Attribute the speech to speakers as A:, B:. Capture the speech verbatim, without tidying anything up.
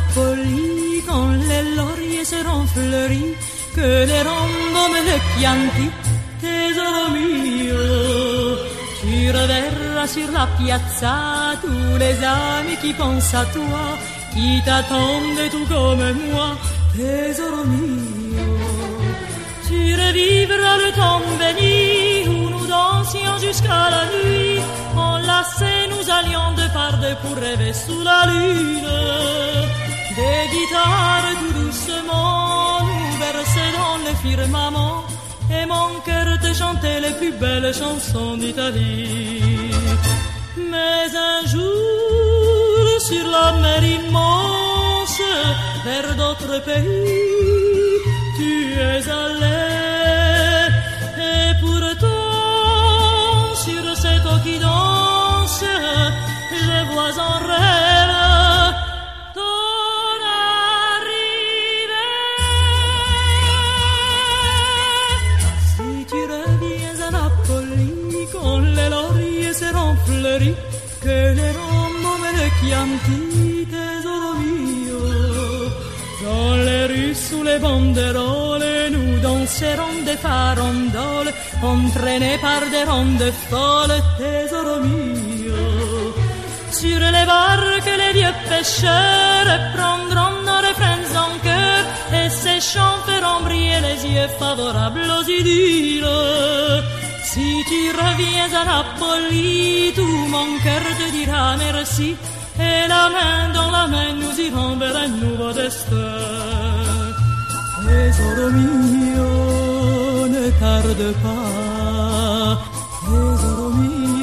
A: Napoli, quand les lauriers seront fleuris, que les rondons me le chianti, tesoro mio. Tu reverras sur la piazza tous les amis qui pensent à toi, qui t'attendent tout comme moi, tesoro mio. Tu revivras le temps béni où nous dansions jusqu'à la nuit, enlacés nous allions de part de pour rêver sous la lune. Des guitares tout doucement nous berçaient dans le firmament, et mon cœur te chantait les plus belles chansons d'Italie. Mais un jour, sur la mer immense, vers d'autres pays, tu es allé. Et pourtant, sur cette eau qui danse, je vois en rêve seront fleuris, que les rondons me le chianti, tesoro mio. Dans les rues, sous les banderoles, nous danserons des farandoles, entraînés par des rondes folles, tesoro mio. Sur les barques, les vieux pêcheurs prendront nos refrains en chœur, et ces chants feront briller les yeux favorables aux idylles. Si tu reviens à Napoli, tout mon cœur te dira merci, et la main dans la main nous irons vers un nouveau destin. Tesoro mio, ne tarde pas, tesoro mio.